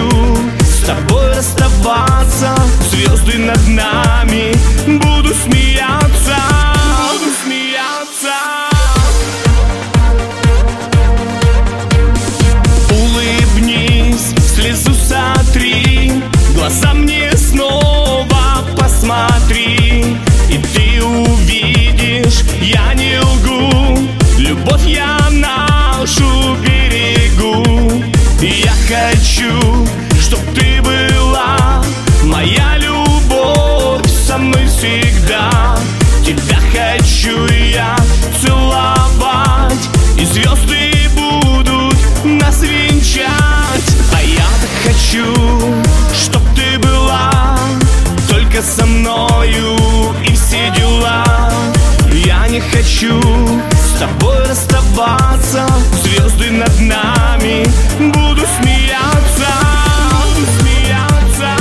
с тобой расставаться. Звезды над нами, буду смеяться, буду смеяться. Улыбнись, слезу сотри, глаза мне снова посмотри, и ты увидишь, я не лгу, любовь я нашу берегу. Я хочу, чтоб ты была моя любовь со мной всегда. Тебя хочу я целовать, и звезды будут нас венчать. А я так хочу, чтоб ты была только со мною, и все дела. Я не хочу с тобой расставаться. Звезды над нами, буду смеяться, буду смеяться,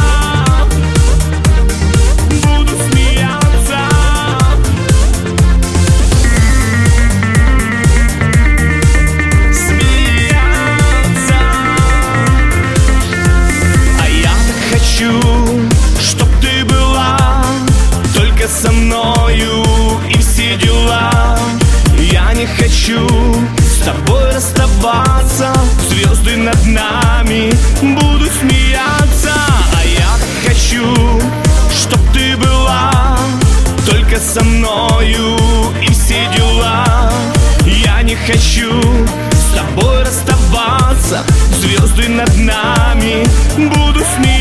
буду смеяться. Смеяться. А я так хочу, чтоб ты была только со мною, и все дела. Я не хочу с тобой расставаться. Звезды над нами, буду смеяться. А я так хочу, чтоб ты была только со мною, и все дела. Я не хочу с тобой расставаться. Звезды над нами, буду смеяться.